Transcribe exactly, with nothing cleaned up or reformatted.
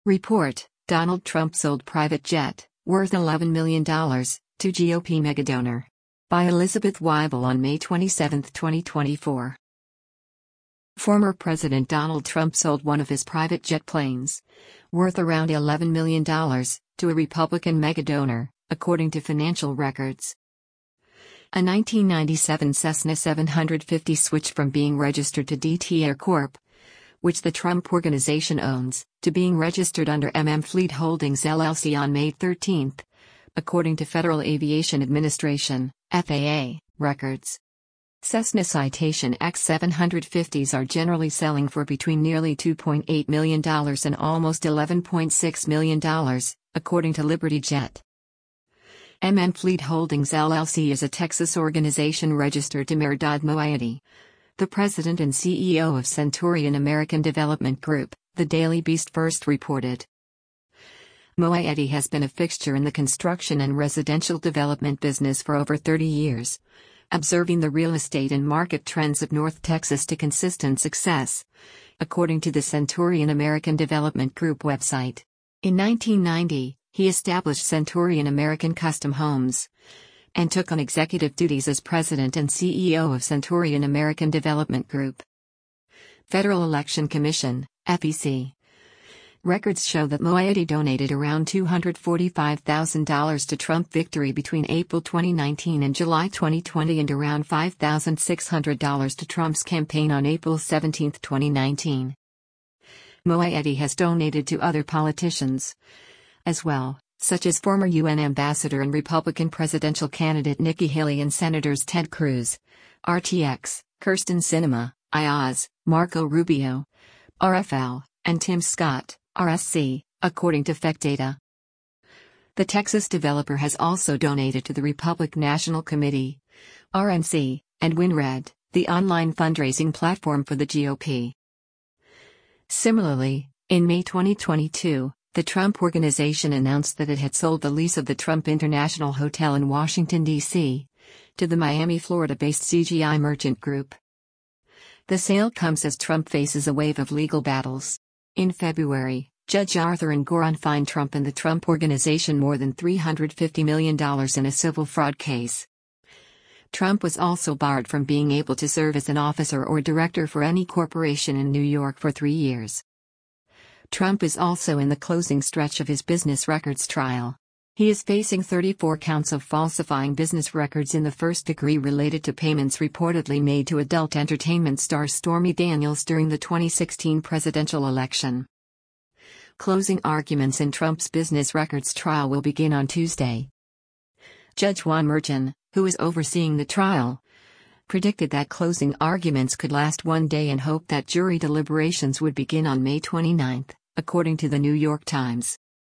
Report: Donald Trump sold private jet, worth eleven million dollars, to G O P megadonor. By Elizabeth Weibel on May twenty-seventh, twenty twenty-four. Former President Donald Trump sold one of his private jet planes, worth around eleven million dollars, to a Republican megadonor, according to financial records. A nineteen ninety-seven Cessna seven fifty switched from being registered to D T Air Corp, which the Trump Organization owns, to being registered under M M Fleet Holdings L L C on May thirteenth, according to Federal Aviation Administration, F A A, records. Cessna Citation X seven fifties are generally selling for between nearly two point eight million dollars and almost eleven point six million dollars, according to Liberty Jet. M M Fleet Holdings L L C is a Texas organization registered to Mehrdad Moayedi, the president and C E O of Centurion American Development Group, the Daily Beast first reported. Moayedi has been a fixture in the construction and residential development business for over thirty years, observing the real estate and market trends of North Texas to consistent success, according to the Centurion American Development Group website. In nineteen ninety, he established Centurion American Custom Homes and took on executive duties as president and C E O of Centurion American Development Group. Federal Election Commission, F E C. Records show that Moayedi donated around two hundred forty-five thousand dollars to Trump victory between April twenty nineteen and July twenty twenty and around five thousand six hundred dollars to Trump's campaign on April seventeenth, twenty nineteen. Moayedi has donated to other politicians as well, such as former U N ambassador and Republican presidential candidate Nikki Haley and Senators Ted Cruz, R T X, Kyrsten Sinema, Ioz, Marco Rubio, R F L, and Tim Scott, R S C, according to F E C data. The Texas developer has also donated to the Republican National Committee, R N C, and WinRed, the online fundraising platform for the G O P. Similarly, in May twenty twenty-two, the Trump Organization announced that it had sold the lease of the Trump International Hotel in Washington, D C, to the Miami, Florida-based C G I Merchant Group. The sale comes as Trump faces a wave of legal battles. In February, Judge Arthur Engoron fined Trump and the Trump Organization more than three hundred fifty million dollars in a civil fraud case. Trump was also barred from being able to serve as an officer or director for any corporation in New York for three years. Trump is also in the closing stretch of his business records trial. He is facing thirty-four counts of falsifying business records in the first degree related to payments reportedly made to adult entertainment star Stormy Daniels during the twenty sixteen presidential election. Closing arguments in Trump's business records trial will begin on Tuesday. Judge Juan Merchan, who is overseeing the trial, predicted that closing arguments could last one day and hoped that jury deliberations would begin on May twenty-ninth, according to the New York Times.